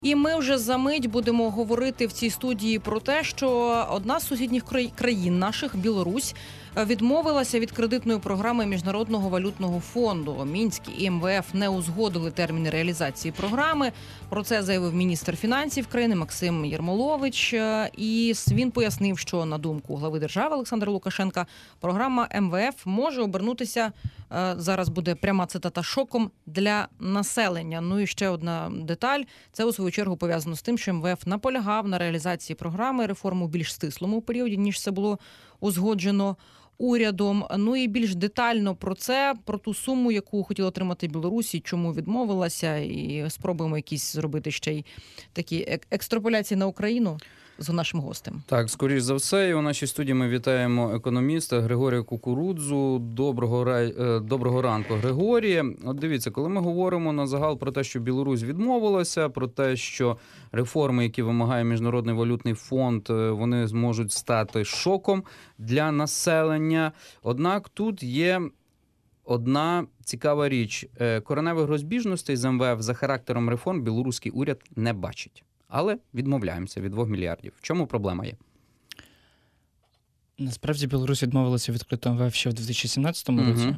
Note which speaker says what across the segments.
Speaker 1: І ми вже за мить будемо говорити в цій студії про те, що одна з сусідніх країн наших, Білорусь, відмовилася від кредитної програми Міжнародного валютного фонду. Мінськ і МВФ не узгодили терміни реалізації програми. Про це заявив міністр фінансів країни Максим Єрмолович. І він пояснив, що, на думку глави держави Олександра Лукашенка, програма МВФ може обернутися, зараз буде пряма цитата, шоком для населення. Ну і ще одна деталь. Це, у свою чергу, пов'язано з тим, що МВФ наполягав на реалізації програми реформу в більш стислому періоді, ніж це було узгоджено урядом. Ну і більш детально про це, про ту суму, яку хотіла отримати Білорусі, чому відмовилася, і спробуємо якісь зробити ще й такі екстраполяції на Україну з нашим гостем.
Speaker 2: Так, скоріш за все, і у нашій студії ми вітаємо економіста Григорія Кукурудзу. Доброго ранку, Григорій. От дивіться, коли ми говоримо на загал про те, що Білорусь відмовилася, про те, що реформи, які вимагає Міжнародний валютний фонд, вони зможуть стати шоком для населення. Однак тут є одна цікава річ. Кореневих розбіжностей з МВФ за характером реформ білоруський уряд не бачить. Але відмовляємося від 2 мільярдів. В чому проблема є?
Speaker 3: Насправді Білорусь відмовилася від кредиту МВФ ще в 2017 році.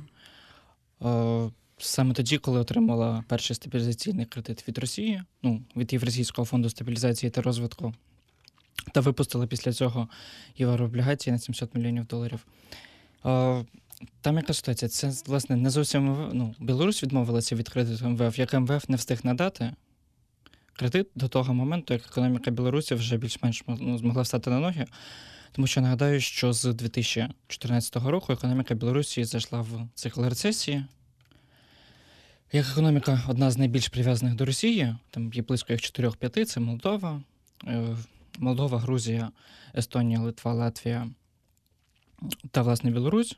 Speaker 3: Саме тоді, коли отримала перший стабілізаційний кредит від Росії, від Євразійського фонду стабілізації та розвитку, та випустили після цього єврооблігації на $700 мільйонів. Там яка ситуація? Це, власне, не зовсім Білорусь відмовилася від кредиту МВФ, як МВФ не встиг надати кредит до того моменту, як економіка Білорусі вже більш-менш змогла встати на ноги. Тому що нагадаю, що з 2014 року економіка Білорусі зайшла в цикл рецесії. Як економіка одна з найбільш прив'язаних до Росії, там є близько їх 4-5, це Молдова, Грузія, Естонія, Литва, Латвія та, власне, Білорусь.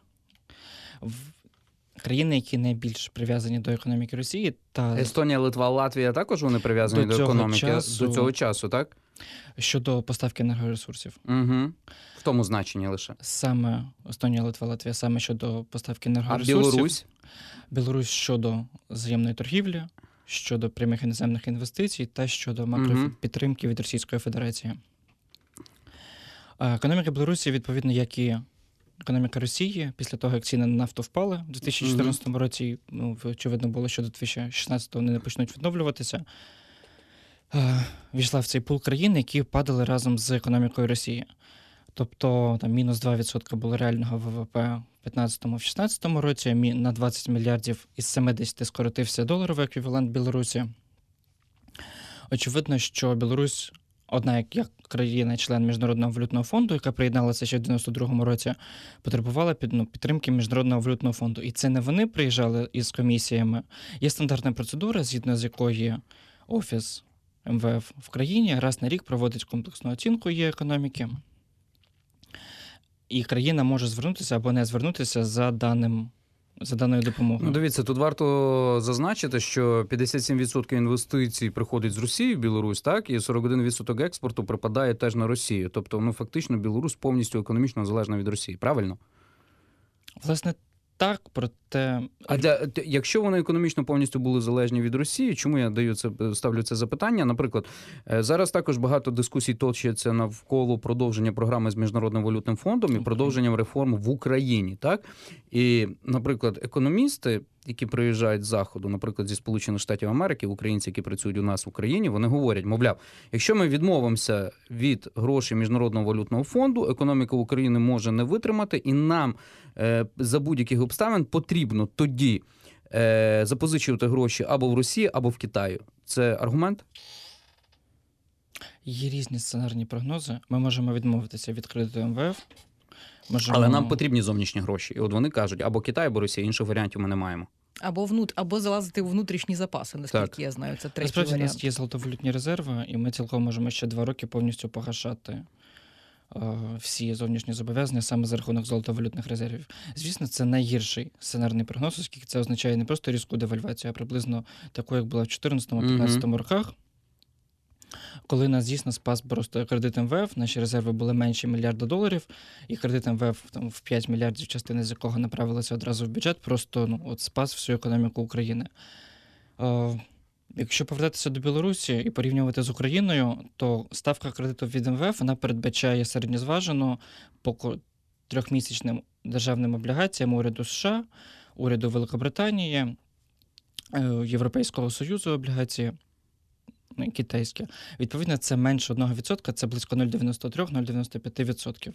Speaker 3: Країни, які найбільш прив'язані до економіки Росії. Та
Speaker 2: Естонія, Литва, Латвія також вони прив'язані до економіки до цього часу, так?
Speaker 3: Щодо поставки енергоресурсів.
Speaker 2: Угу. В тому значенні лише.
Speaker 3: Саме Естонія, Литва, Латвія саме щодо поставки енергоресурсів.
Speaker 2: А Білорусь?
Speaker 3: Білорусь щодо взаємної торгівлі, щодо прямих іноземних інвестицій та щодо макропідтримки від Російської Федерації. Економіка Білорусі, відповідно, як і економіка Росії, після того, як ціни на нафту впали в 2014 році, очевидно було, що до 2016 вони не почнуть відновлюватися, війшла в цей пул країн, які падали разом з економікою Росії. Тобто там мінус 2% було реального ВВП в 2015-2016 році, на 20 мільярдів із 70 скоротився доларовий еквівалент Білорусі. Очевидно, що Білорусь, одна як країна-член Міжнародного валютного фонду, яка приєдналася ще в 92-му році, потребувала підтримки Міжнародного валютного фонду. І це не вони приїжджали із комісіями. Є стандартна процедура, згідно з якої Офіс МВФ в країні раз на рік проводить комплексну оцінку її економіки. І країна може звернутися або не звернутися за даною допомогою.
Speaker 2: Дивіться, тут варто зазначити, що 57% інвестицій приходить з Росії в Білорусь, так, і 41% експорту припадає теж на Росію. Тобто, фактично, Білорусь повністю економічно залежна від Росії. Правильно?
Speaker 3: Власне, так, проте...
Speaker 2: Якщо вони економічно повністю були залежні від Росії, чому я ставлю це запитання? Наприклад, зараз також багато дискусій точиться навколо продовження програми з Міжнародним валютним фондом і продовженням реформ в Україні, так? І, наприклад, економісти, які приїжджають з Заходу, наприклад, зі Сполучених Штатів Америки, українці, які працюють у нас в Україні, вони говорять, мовляв, якщо ми відмовимося від грошей Міжнародного валютного фонду, економіка України може не витримати, і нам за будь-яких обставин потрібно тоді запозичувати гроші або в Росії, або в Китаї. Це аргумент?
Speaker 3: Є різні сценарні прогнози. Ми можемо відмовитися від кредиту МВФ.
Speaker 2: Але нам потрібні зовнішні гроші. І от вони кажуть, або Китай, або Росія. Інших варіантів ми не маємо.
Speaker 1: Або залазити в внутрішні запаси, наскільки я знаю. Це третій
Speaker 3: варіант.
Speaker 1: Насправді,
Speaker 3: у нас є золотовалютні резерви, і ми цілком можемо ще 2 роки повністю погашати всі зовнішні зобов'язання саме за рахунок золотовалютних резервів. Звісно, це найгірший сценарний прогноз, оскільки це означає не просто різку девальвацію, а приблизно таку, як була в 2014-2015 роках, коли нас дійсно спас просто кредит МВФ, наші резерви були менші $1 мільярда, і кредит МВФ в 5 мільярдів, частина з якого направилася одразу в бюджет, просто спас всю економіку України. Якщо повертатися до Білорусі і порівнювати з Україною, то ставка кредиту від МВФ вона передбачає середньозважену по трьохмісячним державним облігаціям уряду США, уряду Великобританії, Європейського Союзу облігації, китайські. Відповідно, це менше 1%, це близько 0,93-0,95%.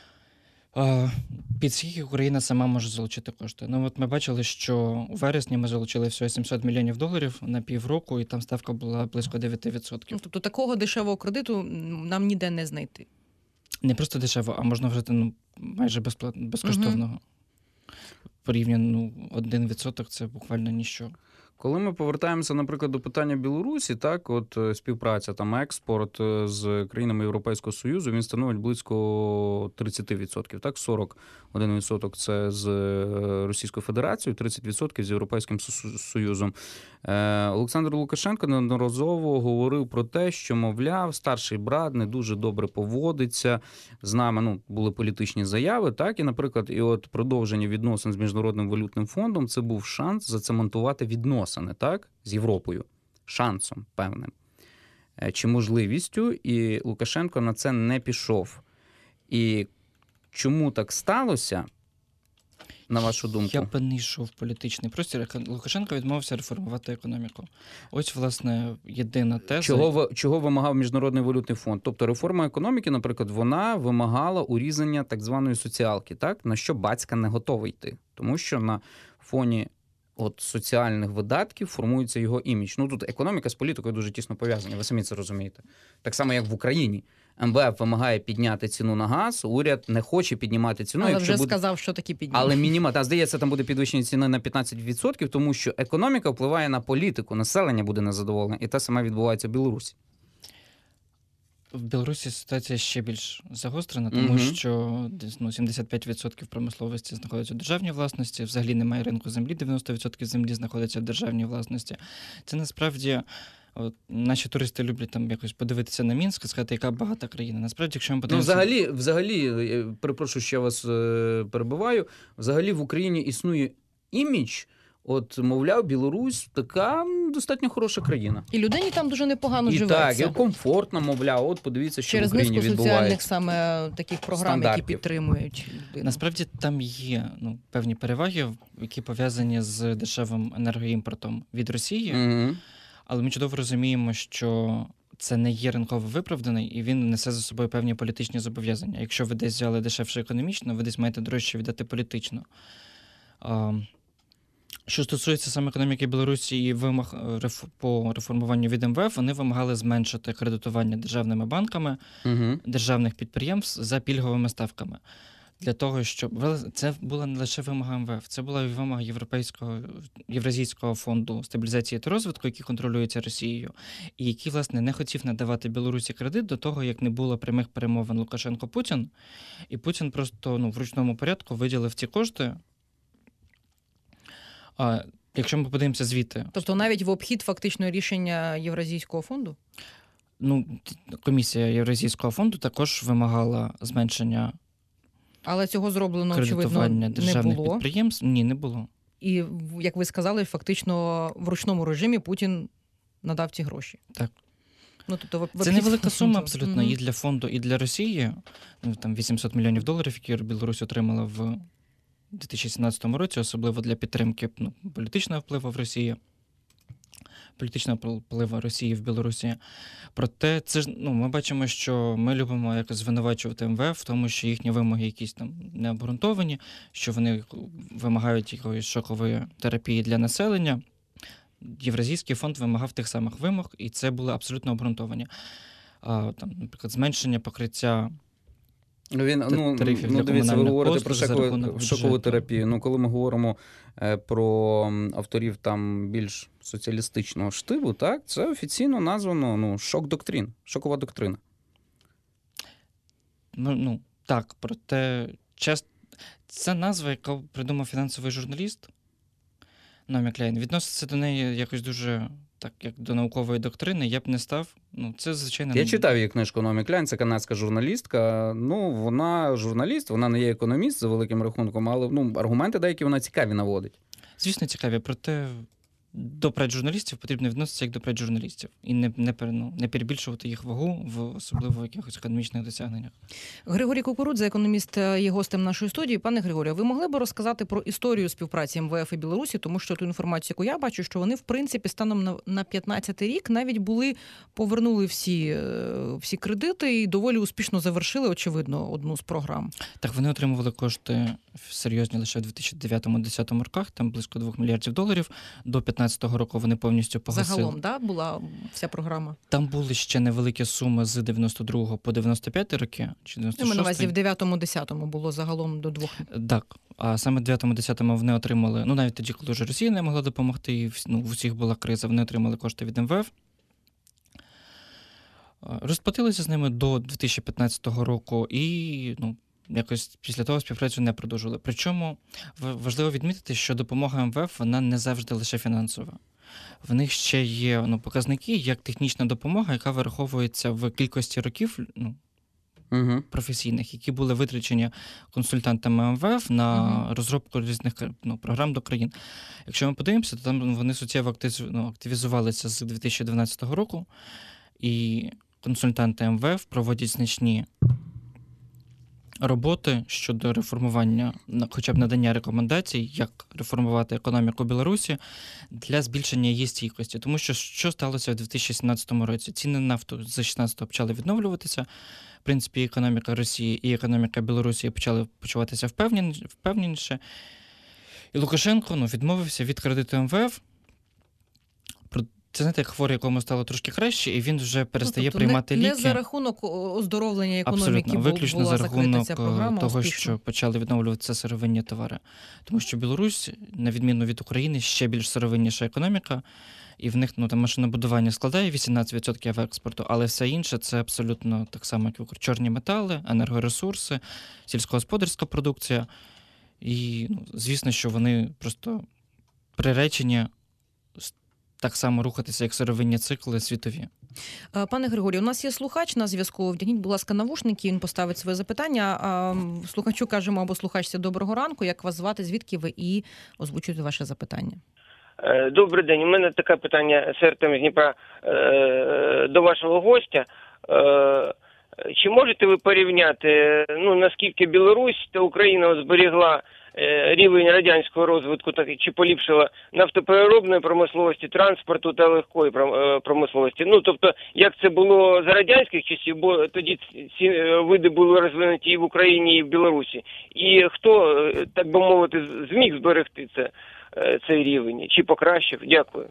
Speaker 3: Під скільки Україна сама може залучити кошти? Ну, от ми бачили, що у вересні ми залучили всього $700 мільйонів на півроку, і там ставка була близько 9%.
Speaker 1: Тобто такого дешевого кредиту нам ніде не знайти?
Speaker 3: Не просто дешево, а можна вжити майже безкоштовного. Порівняно 1% – це буквально ніщо.
Speaker 2: Коли ми повертаємося, наприклад, до питання Білорусі, так, от співпраця, там експорт з країнами Європейського Союзу, він становить близько 30%, так, 41% це з Російською Федерацією, 30% з Європейським Союзом. Олександр Лукашенко неодноразово говорив про те, що, мовляв, старший брат не дуже добре поводиться з нами, були політичні заяви, так, і, наприклад, і от продовження відносин з Міжнародним валютним фондом, це був шанс зацементувати відносини, так, з Європою, шансом певним, чи можливістю, і Лукашенко на це не пішов. І чому так сталося, на вашу думку?
Speaker 3: Я б не йшов в політичний простір. Лукашенко відмовився реформувати економіку. Ось, власне, єдина теза.
Speaker 2: Чого вимагав Міжнародний валютний фонд? Тобто реформа економіки, наприклад, вона вимагала урізання так званої соціалки, так? На що Бацька не готовий йти. Тому що на фоні соціальних видатків формується його імідж. Тут економіка з політикою дуже тісно пов'язані, ви самі це розумієте. Так само, як в Україні. МВФ вимагає підняти ціну на газ, уряд не хоче піднімати ціну.
Speaker 1: Але вже сказав, що таки підняв.
Speaker 2: Але здається, там буде підвищення ціни на 15%, тому що економіка впливає на політику, населення буде незадоволене. І те саме відбувається в Білорусі.
Speaker 3: В Білорусі ситуація ще більш загострена, тому що 75% промисловості знаходиться у державній власності, взагалі немає ринку землі, 90% землі знаходиться в державній власності. Це насправді... Наші туристи люблять там якось подивитися на Мінськ і сказати, яка багата країна. Насправді, якщо ми подивимося...
Speaker 2: Взагалі, перепрошую, що я вас перебиваю, взагалі в Україні існує імідж, мовляв, Білорусь така достатньо хороша країна.
Speaker 1: І людині там дуже непогано живеться.
Speaker 2: І комфортно, в подивіться, що
Speaker 1: через
Speaker 2: в Україні відбувається.
Speaker 1: Через низку соціальних саме таких програм, які підтримують людину.
Speaker 3: Насправді там є певні переваги, які пов'язані з дешевим енергоімпортом від Росії. Але ми чудово розуміємо, що це не є ринково виправданий, і він несе за собою певні політичні зобов'язання. Якщо ви десь взяли дешевше економічно, ви десь маєте дорожче віддати політично. Що стосується саме економіки Білорусі і вимог по реформуванню від МВФ, вони вимагали зменшити кредитування державними банками, державних підприємств за пільговими ставками. Для того, щоб... Це була не лише вимога МВФ, це була і вимога Євразійського фонду стабілізації та розвитку, який контролюється Росією, і який, власне, не хотів надавати Білорусі кредит до того, як не було прямих перемовин Лукашенко-Путін. І Путін просто в ручному порядку виділив ці кошти. Якщо ми подивимося звіти...
Speaker 1: Тобто навіть в обхід фактично рішення Євразійського фонду?
Speaker 3: Комісія Євразійського фонду також вимагала зменшення...
Speaker 1: Але цього зроблено, очевидно,
Speaker 3: державних
Speaker 1: не було.
Speaker 3: Підприємств? Ні, не було.
Speaker 1: І, як ви сказали, фактично в ручному режимі Путін надав ці гроші.
Speaker 3: Так.
Speaker 1: Тобто,
Speaker 3: це невелика сума абсолютно і для фонду, і для Росії. Там $800 мільйонів, які Білорусь отримала в 2017 році, особливо для підтримки політичного впливу в Росії. Політичного впливу Росії в Білорусі. Проте це ж ми бачимо, що ми любимо якось звинувачувати МВФ в тому, що їхні вимоги якісь там необґрунтовані, що вони вимагають якоїсь шокової терапії для населення. Євразійський фонд вимагав тих самих вимог, і це були абсолютно обґрунтовані. Наприклад, зменшення покриття тарифів
Speaker 2: дивіться, ви говорите про
Speaker 3: шокову
Speaker 2: шокову терапію. Коли ми говоримо про авторів там більш соціалістичного штибу, так, це офіційно названо шок-доктрин, шокова доктрина.
Speaker 3: Так, проте це назва, яку придумав фінансовий журналіст Наомі Кляйн. Відноситься до неї якось дуже... Так, як до наукової доктрини, я б не став. Це, звичайно...
Speaker 2: Я читав її книжку Наомі Кляйн, це канадська журналістка. Вона журналіст, вона не є економіст за великим рахунком, але аргументи деякі вона цікаві наводить.
Speaker 3: Звісно, цікаві, проте до пред-журналістів потрібно відноситися як до пред-журналістів і не перебільшувати їх вагу в особливо якихось економічних досягненнях.
Speaker 1: Григорій Кукурудза, економіст, є гостем нашої студії. Пане Григорію, ви могли б розказати про історію співпраці МВФ і Білорусі, тому що ту інформацію, яку я бачу, що вони, в принципі, станом на 15-й рік навіть повернули всі кредити і доволі успішно завершили, очевидно, одну з програм.
Speaker 3: Так, вони отримували кошти серйозні лише в 2009-2010 роках, там близько $2 мільярдів. До 2015 року вони повністю погасили.
Speaker 1: Загалом, да, була вся програма?
Speaker 3: Там були ще невеликі суми з 92 по 95 роки, чи 96.
Speaker 1: На увазі в 9-10 було загалом до 2.
Speaker 3: Так, а саме в 9-10 вони отримали, навіть тоді, коли вже Росія не могла допомогти, і в усіх була криза, вони отримали кошти від МВФ. Розплатилися з ними до 2015 року і, якось після того співпрацю не продовжували. Причому важливо відмітити, що допомога МВФ, вона не завжди лише фінансова. В них ще є показники, як технічна допомога, яка вираховується в кількості років професійних, які були витрачені консультантами МВФ на розробку різних програм до країн. Якщо ми подивимося, то там вони суттєво активізувалися з 2012 року, і консультанти МВФ проводять значні роботи щодо реформування, хоча б надання рекомендацій, як реформувати економіку Білорусі для збільшення її стійкості. Тому що сталося в 2017 році? Ціни на нафту з 2016 почали відновлюватися. В принципі, економіка Росії і економіка Білорусі почали почуватися впевненіше. І Лукашенко відмовився від кредиту МВФ. Це, знаєте, як хворий, якому стало трошки краще, і він вже перестає приймати ліки.
Speaker 1: Не за рахунок оздоровлення економіки.
Speaker 3: Абсолютно, виключно за рахунок того,
Speaker 1: успішно.
Speaker 3: що почали відновлюватися сировинні товари. Тому що Білорусь, на відміну від України, ще більш сировинніша економіка, і в них там машинобудування складає 18% експорту, але все інше це абсолютно так само, як чорні метали, енергоресурси, сільськогосподарська продукція. І, звісно, що вони просто приречені так само рухатися, як сировинні цикли світові.
Speaker 1: Пане Григорію, у нас є слухач на зв'язку. Вдягніть, будь ласка, навушники, він поставить своє запитання. Слухачу кажемо або слухачці доброго ранку. Як вас звати, звідки ви, і озвучуйте ваше запитання.
Speaker 4: Добрий день. У мене таке питання з Артем з Дніпра до вашого гостя. Чи можете ви порівняти, наскільки Білорусь та Україна зберігла рівень радянського розвитку, так чи поліпшила нафтопереробної промисловості, транспорту та легкої промисловості? Тобто, як це було за радянських часів, бо тоді ці види були розвинуті і в Україні, і в Білорусі. І хто, так би мовити, зміг зберегти цей рівень? Чи покращив? Дякую.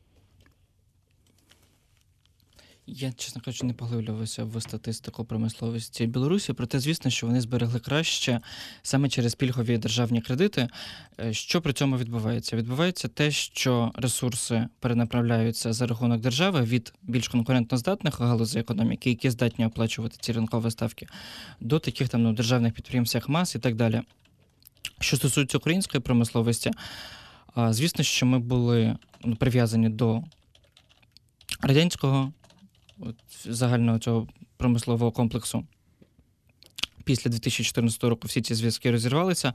Speaker 3: Я, чесно кажучи, не поглиблювався в статистику промисловості Білорусі, проте, звісно, що вони зберегли краще саме через пільгові державні кредити. Що при цьому відбувається? Відбувається те, що ресурси перенаправляються за рахунок держави від більш конкурентноздатних галузей економіки, які здатні оплачувати ці ринкові ставки, до таких державних підприємств, як МАЗ і так далі. Що стосується української промисловості, звісно, що ми були прив'язані до радянського загального цього промислового комплексу. Після 2014 року всі ці зв'язки розірвалися.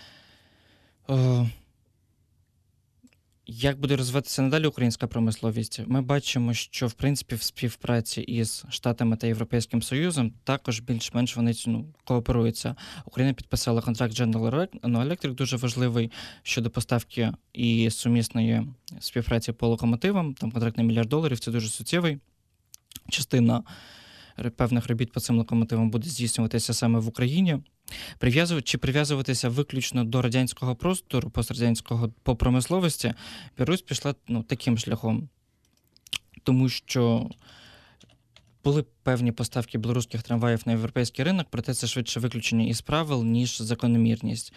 Speaker 3: Як буде розвиватися надалі українська промисловість? Ми бачимо, що, в принципі, в співпраці із Штатами та Європейським Союзом також більш-менш вони кооперуються. Україна підписала контракт General Electric, дуже важливий, щодо поставки і сумісної співпраці по локомотивам. Там контракт на $1 мільярд, це дуже суттєвий. Частина певних робіт по цим локомотивам буде здійснюватися саме в Україні. Прив'язуватися виключно до радянського простору, пострадянського по промисловості, Білорусь пішла таким шляхом. Тому що були певні поставки білоруських трамваїв на європейський ринок, проте це швидше виключення із правил, ніж закономірність.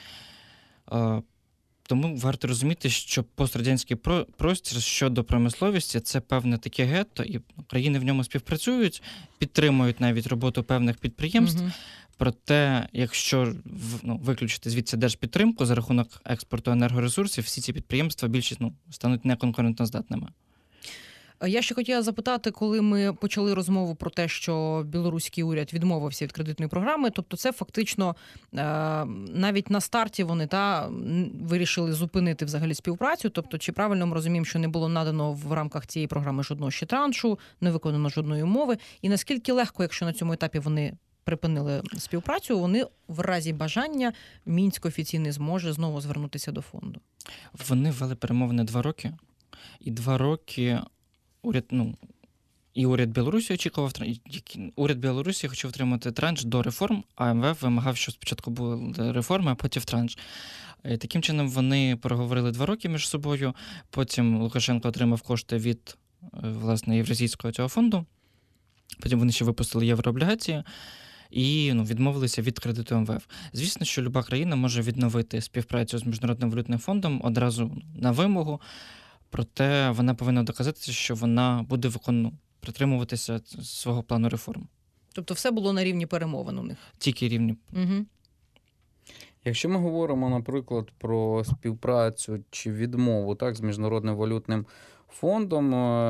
Speaker 3: Тому варто розуміти, що пострадянський простір щодо промисловості – це певне таке гетто, і країни в ньому співпрацюють, підтримують навіть роботу певних підприємств. Проте, якщо виключити звідси держпідтримку за рахунок експорту енергоресурсів, всі ці підприємства більшість стануть неконкурентоздатними.
Speaker 1: Я ще хотіла запитати, коли ми почали розмову про те, що білоруський уряд відмовився від кредитної програми, тобто це фактично навіть на старті вони вирішили зупинити взагалі співпрацю, тобто чи правильно ми розуміємо, що не було надано в рамках цієї програми жодного ще траншу, не виконано жодної умови, і наскільки легко, якщо на цьому етапі вони припинили співпрацю, вони в разі бажання Мінськ офіційно зможе знову звернутися до фонду?
Speaker 3: Вони вели перемовини 2 роки, і 2 роки уряд Білорусі очікував, уряд Білорусі хотів отримати транш до реформ, а МВФ вимагав, що спочатку були реформи, а потім транш. Таким чином вони переговорили 2 роки між собою, потім Лукашенко отримав кошти від, власне, Євразійського цього фонду, потім вони ще випустили єврооблігації і відмовилися від кредиту МВФ. Звісно, що люба країна може відновити співпрацю з Міжнародним валютним фондом одразу на вимогу, проте вона повинна доказати, що вона буде притримуватися свого плану реформ.
Speaker 1: Тобто все було на рівні перемовин у них?
Speaker 3: Тільки рівні.
Speaker 1: Угу.
Speaker 2: Якщо ми говоримо, наприклад, про співпрацю чи відмову з Міжнародним валютним фондом,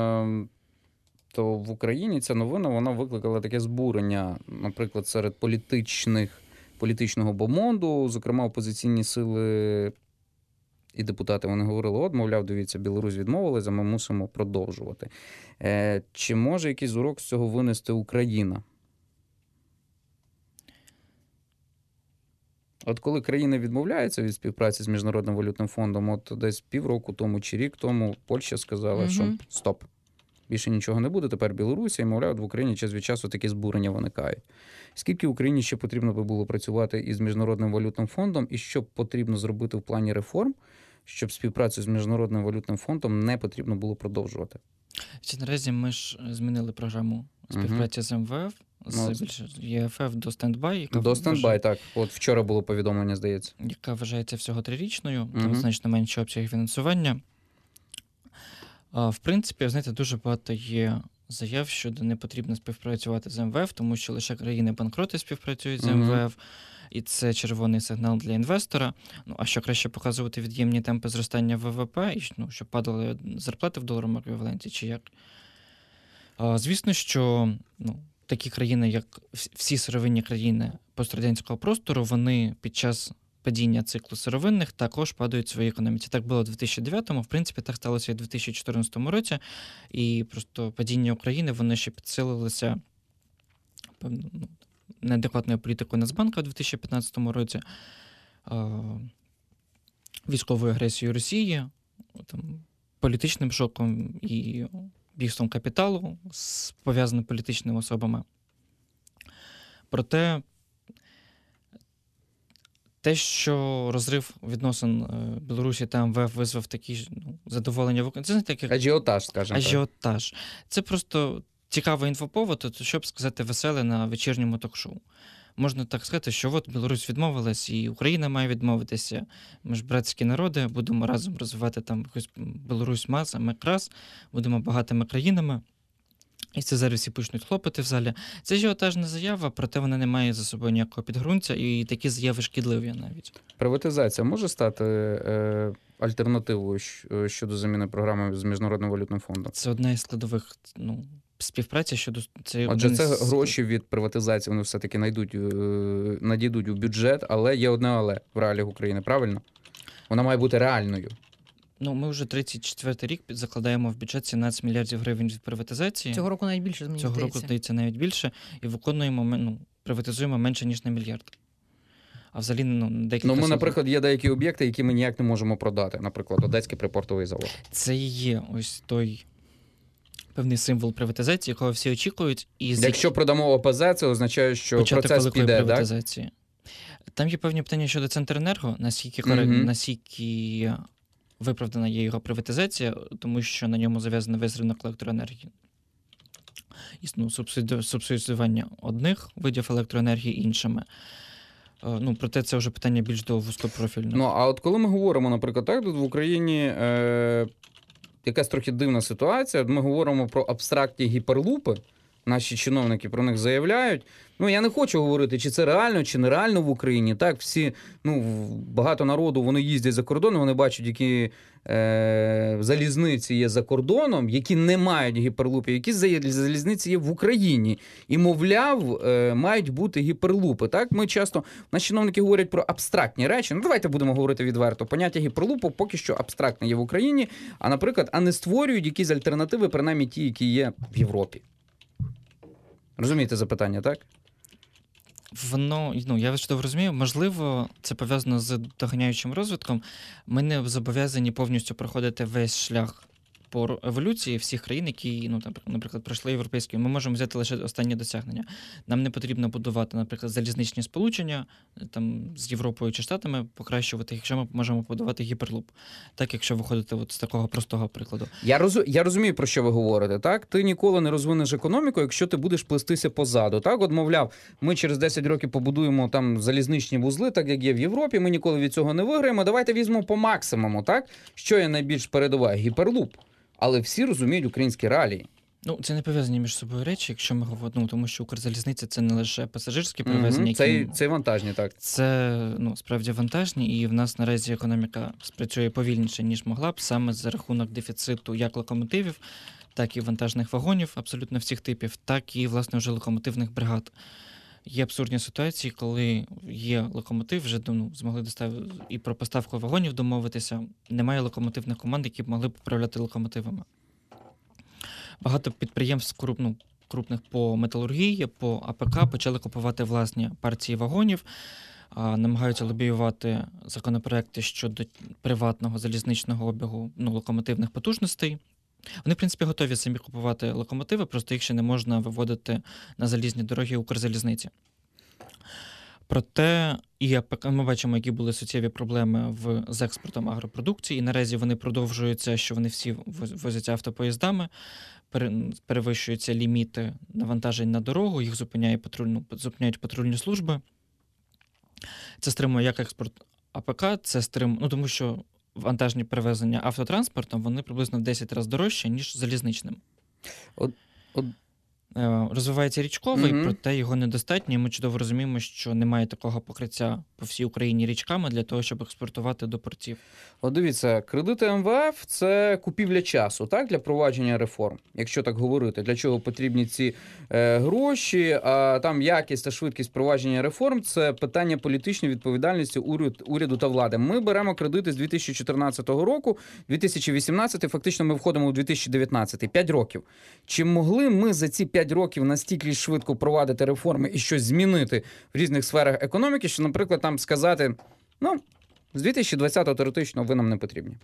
Speaker 2: то в Україні ця новина вона викликала таке збурення, наприклад, серед політичного бомонду, зокрема опозиційні сили і депутати, вони говорили, мовляв, дивіться, Білорусь відмовилась, а ми мусимо продовжувати. Чи може якийсь урок з цього винести Україна? От коли країна відмовляється від співпраці з Міжнародним валютним фондом, от десь півроку тому чи рік тому Польща сказала, що стоп, більше нічого не буде, тепер Білорусі, і, мовляв, в Україні час від часу такі збурення виникають. Скільки Україні ще потрібно би було працювати із Міжнародним валютним фондом, і що потрібно зробити в плані реформ, щоб співпрацю з Міжнародним валютним фондом не потрібно було продовжувати?
Speaker 3: Наразі ми ж змінили програму співпраці з МВФ, з ЄФФ до стендбай.
Speaker 2: До стендбай, так. От вчора було повідомлення, здається.
Speaker 3: Яка вважається всього 3-річною, там значно менші обсяги фінансування. В принципі, знаєте, дуже багато є заяв, що не потрібно співпрацювати з МВФ, тому що лише країни-банкроти співпрацюють з МВФ, і це червоний сигнал для інвестора. А що краще показувати від'ємні темпи зростання ВВП, і щоб падали зарплати в доларовому еквіваленті, чи як? Звісно, що такі країни, як всі сировинні країни пострадянського простору, вони під час падіння циклу сировинних також падають в своїй економіці. Так було в 2009-му, в принципі, так сталося і в 2014 році, і просто падіння України, воно ще підсилилося неадекватною політикою Нацбанка у 2015 році, військовою агресією Росії, політичним шоком і бігством капіталу з пов'язаними політичними особами. Проте те, що розрив відносин Білорусі та МВФ визвав такі задоволення в Україні, це не таке...
Speaker 2: Ажіотаж, скажімо так.
Speaker 3: Ажіотаж. Це просто цікавий інфоповод, щоб сказати веселе на вечірньому ток-шоу. Можна так сказати, що от Білорусь відмовилась, і Україна має відмовитися. Ми ж братські народи, будемо разом розвивати якусь Білорусь мас, а ми якраз будемо багатими країнами. І це зараз всі почнуть хлопати в залі. Це ажіотажна заява, проте вона не має за собою ніякого підґрунтя, і такі заяви шкідливі навіть. Приватизація
Speaker 2: може стати альтернативою щодо заміни програми з Міжнародним валютним фондом?
Speaker 3: Це одна із складових співпраці щодо...
Speaker 2: Отже, це гроші від приватизації, вони все-таки надійдуть у бюджет, але є одне але в реаліях України, правильно? Вона має бути реальною.
Speaker 3: Ми вже 34-й рік закладаємо в бюджет 17 мільярдів гривень від приватизації.
Speaker 1: Цього року навіть більше, мені здається.
Speaker 3: Цього року, здається, навіть більше. І виконуємо, приватизуємо менше, ніж на мільярд. А взагалі, декілька...
Speaker 2: наприклад, є деякі об'єкти, які ми ніяк не можемо продати. Наприклад, Одеський припортовий завод.
Speaker 3: Це і є ось той певний символ приватизації, якого всі очікують.
Speaker 2: Якщо продамо ОПЗ, це означає, що процес піде,
Speaker 3: приватизації. Так? Там є певні питання щодо Центренерго, наскільки виправдана є його приватизація, тому що на ньому зав'язано весь ринок електроенергії. Існує субсидіювання одних видів електроенергії іншими. Проте це вже питання більш до вузькопрофільне.
Speaker 2: А от коли ми говоримо, наприклад, тут в Україні якась трохи дивна ситуація, ми говоримо про абстрактні гіперлупи, наші чиновники про них заявляють. Ну, я не хочу говорити, чи це реально, чи нереально в Україні. Так, всі, багато народу, вони їздять за кордон, вони бачать, які залізниці є за кордоном, які не мають гіперлупів, які залізниці є в Україні. І, мовляв, мають бути гіперлупи. Так, ми часто, наші чиновники говорять про абстрактні речі. Ну, давайте будемо говорити відверто. Поняття гіперлупу поки що абстрактне є в Україні, а, наприклад, не створюють якісь альтернативи, принаймні ті, які є в Європі. Розумієте запитання, так?
Speaker 3: Воно, я вас чудово розумію, можливо, це пов'язано з доганяючим розвитком. Ми не зобов'язані повністю проходити весь шлях по еволюції всіх країн, які, наприклад, пройшли європейські. Ми можемо взяти лише останні досягнення. Нам не потрібно будувати, наприклад, залізничні сполучення там, з Європою чи Штатами, покращувати, якщо ми можемо будувати гіперлуп. Так, якщо виходити з такого простого прикладу.
Speaker 2: Я розумію, про що ви говорите. Так? Ти ніколи не розвинеш економіку, якщо ти будеш плестися позаду. Так? От, мовляв, ми через 10 років побудуємо там залізничні вузли, так як є в Європі, ми ніколи від цього не виграємо. Давайте візьмемо по максимуму. Так? Що є найбільш передова? Гіперлуп. Але всі розуміють українські реалії.
Speaker 3: Це не пов'язані між собою речі, якщо ми говоримо, тому що Укрзалізниця – це не лише пасажирські перевезення.
Speaker 2: Це вантажні, так.
Speaker 3: Це, справді вантажні, і в нас наразі економіка спрацює повільніше, ніж могла б, саме за рахунок дефіциту як локомотивів, так і вантажних вагонів абсолютно всіх типів, так і, власне, вже локомотивних бригад. Є абсурдні ситуації, коли є локомотив, вже змогли доставити і про поставку вагонів домовитися. Немає локомотивних команд, які б могли б управляти локомотивами. Багато підприємств крупних по металургії, по АПК почали купувати власні партії вагонів, намагаються лобіювати законопроекти щодо приватного залізничного обігу локомотивних потужностей. Вони, в принципі, готові самі купувати локомотиви, просто їх ще не можна виводити на залізні дороги Укрзалізниці. Проте ми бачимо, які були суттєві проблеми з експортом агропродукції, і наразі вони продовжуються, що вони всі возяться автопоїздами, перевищуються ліміти навантажень на дорогу, їх зупиняють патрульні служби. Це стримує як експорт АПК, це стримує, тому що вантажні перевезення автотранспортом, вони приблизно в 10 разів дорожчі, ніж залізничним. Розвивається річковий, проте його недостатньо, і ми чудово розуміємо, що немає такого покриття по всій Україні річками для того, щоб експортувати до портів.
Speaker 2: От дивіться, кредити МВФ – це купівля часу, так, для провадження реформ, якщо так говорити. Для чого потрібні ці гроші, а там якість та швидкість провадження реформ – це питання політичної відповідальності уряду та влади. Ми беремо кредити з 2014 року, 2018, фактично ми входимо у 2019, 5 років. Чи могли ми за ці 5 років настільки швидко провадити реформи і щось змінити в різних сферах економіки, що, наприклад, там сказати, з 2020-го теоретично ви нам не потрібні?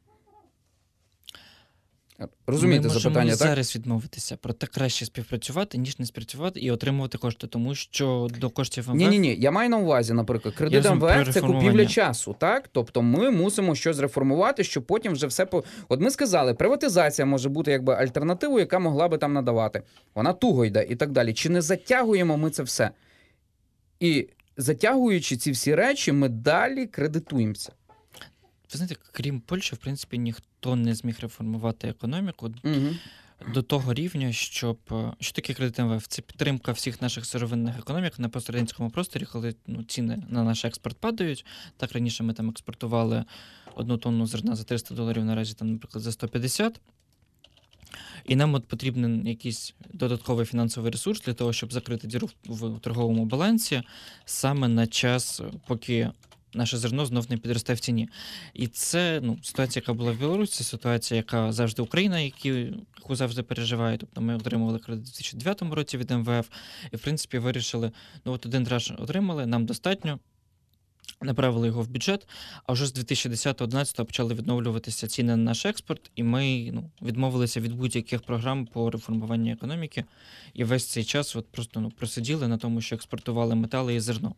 Speaker 2: Розумієте запитання, так?
Speaker 3: Ми можемо зараз відмовитися, проте краще співпрацювати, ніж не співпрацювати і отримувати кошти, тому що до коштів МВФ...
Speaker 2: Ні, я маю на увазі, наприклад, кредит МВФ – це купівля часу, так? Тобто ми мусимо щось реформувати, щоб потім вже все... От ми сказали, приватизація може бути якби альтернативою, яка могла би там надавати. Вона туго йде і так далі. Чи не затягуємо ми це все? І затягуючи ці всі речі, ми далі кредитуємося.
Speaker 3: Ви знаєте, крім Польщі, в принципі, ніхто не зміг реформувати економіку до того рівня, що таке кредит МВФ? Це підтримка всіх наших сировинних економік на пострадянському просторі, коли ціни на наш експорт падають. Так, раніше ми там експортували 1 тонну зерна за $300, наразі там, наприклад, за 150. І нам потрібен якийсь додатковий фінансовий ресурс для того, щоб закрити діру в торговому балансі саме на час, поки наше зерно знов не підросте в ціні. І це ситуація, яка була в Білорусі, це ситуація, яка завжди Україна, яку завжди переживає. Тобто ми отримували кредит у 2009 році від МВФ і, в принципі, вирішили, один транш отримали, нам достатньо, направили його в бюджет, а вже з 2010-2011 почали відновлюватися ціни на наш експорт, і ми відмовилися від будь-яких програм по реформуванню економіки, і весь цей час просто просиділи на тому, що експортували метали і зерно.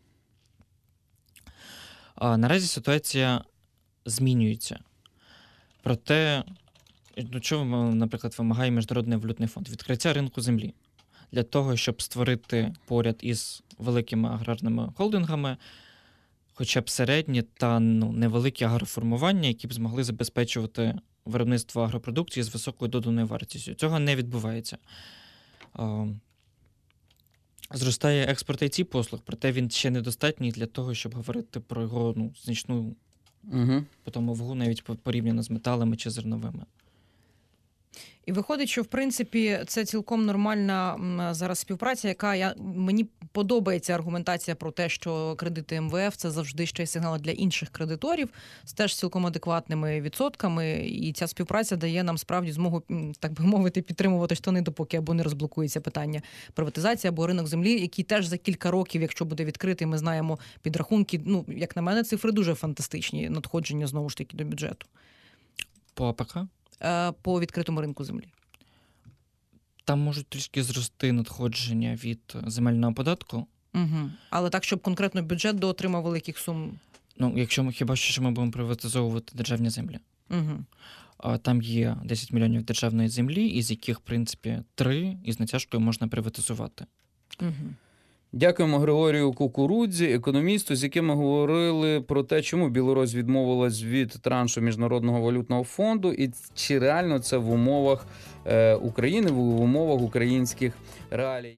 Speaker 3: Наразі ситуація змінюється. Проте, чого, наприклад, вимагає Міжнародний валютний фонд? Відкриття ринку землі. Для того, щоб створити поряд із великими аграрними холдингами хоча б середні та невеликі агроформування, які б змогли забезпечувати виробництво агропродукції з високою доданою вартістю. Цього не відбувається. Зростає експорт IT-послуг, проте він ще недостатній для того, щоб говорити про його значну потім вагу навіть порівняно з металами чи зерновими.
Speaker 1: І виходить, що в принципі це цілком нормальна зараз співпраця, яка мені подобається аргументація про те, що кредити МВФ це завжди ще й сигнал для інших кредиторів з теж цілком адекватними відсотками. І ця співпраця дає нам справді змогу, так би мовити, підтримувати штани, допоки або не розблокується питання приватизації, або ринок землі, який теж за кілька років, якщо буде відкритий, ми знаємо підрахунки. Ну, як на мене, цифри дуже фантастичні, надходження знову ж таки до бюджету.
Speaker 3: По АПК?
Speaker 1: По відкритому ринку землі.
Speaker 3: Там можуть трішки зрости надходження від земельного податку.
Speaker 1: Угу. Але так, щоб конкретно бюджет доотримав великих сум?
Speaker 3: Ну, якщо ми хіба що ми будемо приватизовувати державні землі.
Speaker 1: Угу.
Speaker 3: Там є 10 мільйонів державної землі, із яких, в принципі, 3 із натяжкою можна приватизувати.
Speaker 1: Угу.
Speaker 2: Дякуємо Григорію Кукурудзі, економісту, з яким ми говорили про те, чому Білорусь відмовилась від траншу Міжнародного валютного фонду і чи реально це в умовах України, в умовах українських реалій.